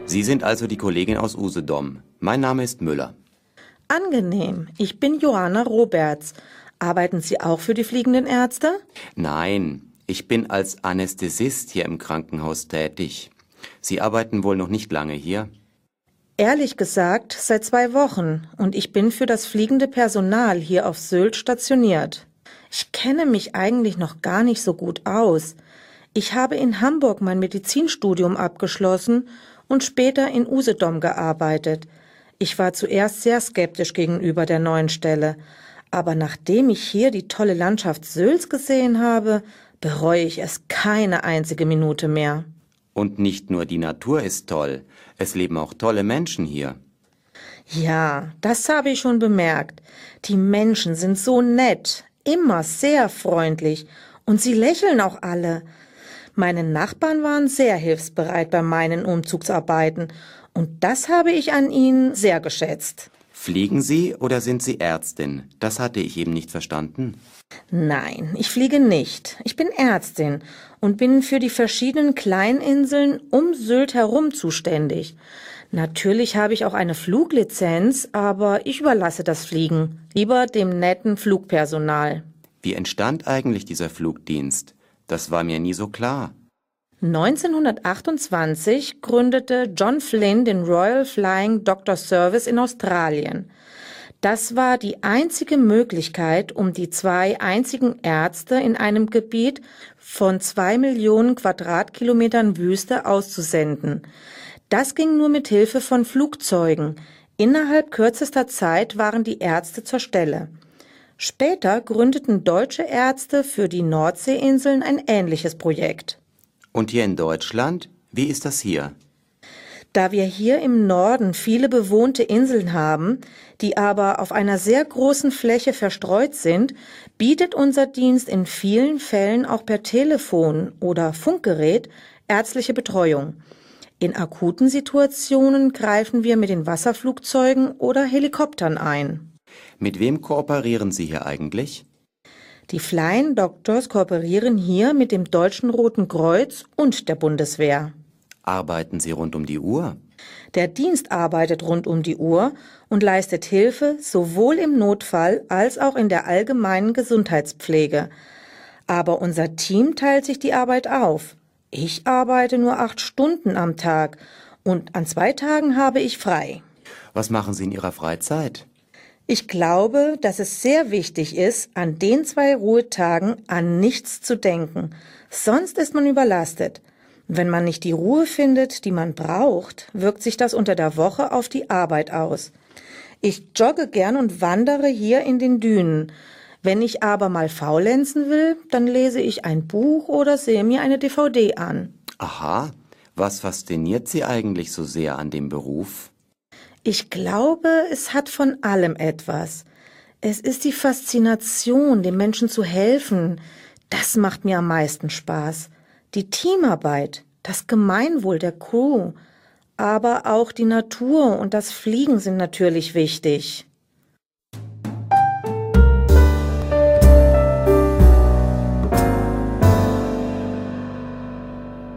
Sie sind also die Kollegin aus Usedom. Mein Name ist Müller. Angenehm, ich bin Johanna Roberts. Arbeiten Sie auch für die fliegenden Ärzte? Nein, ich bin als Anästhesist hier im Krankenhaus tätig. Sie arbeiten wohl noch nicht lange hier? Ehrlich gesagt, seit 2 Wochen und ich bin für das fliegende Personal hier auf Sylt stationiert. Ich kenne mich eigentlich noch gar nicht so gut aus. Ich habe in Hamburg mein Medizinstudium abgeschlossen und später in Usedom gearbeitet. Ich war zuerst sehr skeptisch gegenüber der neuen Stelle, aber nachdem ich hier die tolle Landschaft Sylts gesehen habe, bereue ich es keine einzige Minute mehr. Und nicht nur die Natur ist toll, es leben auch tolle Menschen hier. Ja, das habe ich schon bemerkt. Die Menschen sind so nett, immer sehr freundlich und sie lächeln auch alle. Meine Nachbarn waren sehr hilfsbereit bei meinen Umzugsarbeiten und das habe ich an ihnen sehr geschätzt. Fliegen Sie oder sind Sie Ärztin? Das hatte ich eben nicht verstanden. Nein, ich fliege nicht. Ich bin Ärztin und bin für die verschiedenen Kleininseln um Sylt herum zuständig. Natürlich habe ich auch eine Fluglizenz, aber ich überlasse das Fliegen lieber dem netten Flugpersonal. Wie entstand eigentlich dieser Flugdienst? Das war mir nie so klar. 1928 gründete John Flynn den Royal Flying Doctor Service in Australien. Das war die einzige Möglichkeit, um die 2 einzigen Ärzte in einem Gebiet von 2 Millionen Quadratkilometern Wüste auszusenden. Das ging nur mit Hilfe von Flugzeugen. Innerhalb kürzester Zeit waren die Ärzte zur Stelle. Später gründeten deutsche Ärzte für die Nordseeinseln ein ähnliches Projekt. Und hier in Deutschland? Wie ist das hier? Da wir hier im Norden viele bewohnte Inseln haben, die aber auf einer sehr großen Fläche verstreut sind, bietet unser Dienst in vielen Fällen auch per Telefon oder Funkgerät ärztliche Betreuung. In akuten Situationen greifen wir mit den Wasserflugzeugen oder Helikoptern ein. Mit wem kooperieren Sie hier eigentlich? Die Flying Doctors kooperieren hier mit dem Deutschen Roten Kreuz und der Bundeswehr. Arbeiten Sie rund um die Uhr? Der Dienst arbeitet rund um die Uhr und leistet Hilfe sowohl im Notfall als auch in der allgemeinen Gesundheitspflege. Aber unser Team teilt sich die Arbeit auf. Ich arbeite nur 8 Stunden am Tag und an 2 Tagen habe ich frei. Was machen Sie in Ihrer Freizeit? Ich glaube, dass es sehr wichtig ist, an den 2 Ruhetagen an nichts zu denken. Sonst ist man überlastet. Wenn man nicht die Ruhe findet, die man braucht, wirkt sich das unter der Woche auf die Arbeit aus. Ich jogge gern und wandere hier in den Dünen. Wenn ich aber mal faulenzen will, dann lese ich ein Buch oder sehe mir eine DVD an. Aha, was fasziniert Sie eigentlich so sehr an dem Beruf? Ich glaube, es hat von allem etwas. Es ist die Faszination, den Menschen zu helfen. Das macht mir am meisten Spaß. Die Teamarbeit, das Gemeinwohl der Crew, aber auch die Natur und das Fliegen sind natürlich wichtig.